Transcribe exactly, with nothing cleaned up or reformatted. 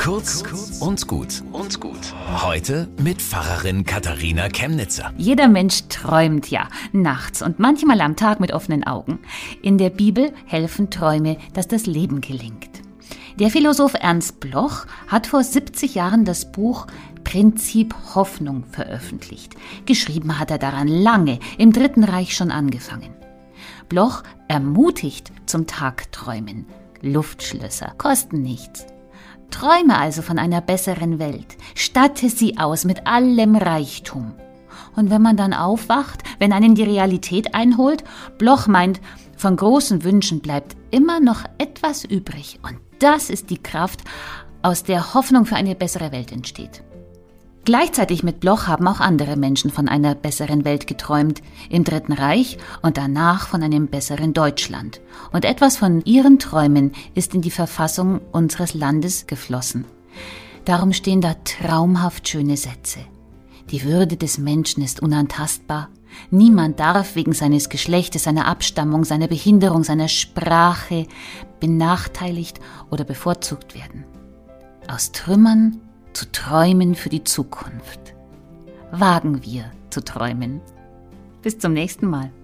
Kurz und gut und gut. Heute mit Pfarrerin Katharina Chemnitzer. Jeder Mensch träumt ja nachts und manchmal am Tag mit offenen Augen. In der Bibel helfen Träume, dass das Leben gelingt. Der Philosoph Ernst Bloch hat vor siebzig Jahren das Buch Prinzip Hoffnung veröffentlicht. Geschrieben hat er daran lange, im Dritten Reich schon angefangen. Bloch ermutigt zum Tagträumen. Luftschlösser kosten nichts. Träume also von einer besseren Welt, statte sie aus mit allem Reichtum. Und wenn man dann aufwacht, wenn einen die Realität einholt, Bloch meint, von großen Wünschen bleibt immer noch etwas übrig. Und das ist die Kraft, aus der Hoffnung für eine bessere Welt entsteht. Gleichzeitig mit Bloch haben auch andere Menschen von einer besseren Welt geträumt, im Dritten Reich und danach von einem besseren Deutschland. Und etwas von ihren Träumen ist in die Verfassung unseres Landes geflossen. Darum stehen da traumhaft schöne Sätze. Die Würde des Menschen ist unantastbar. Niemand darf wegen seines Geschlechtes, seiner Abstammung, seiner Behinderung, seiner Sprache benachteiligt oder bevorzugt werden. Aus Trümmern zu träumen für die Zukunft. Wagen wir zu träumen. Bis zum nächsten Mal.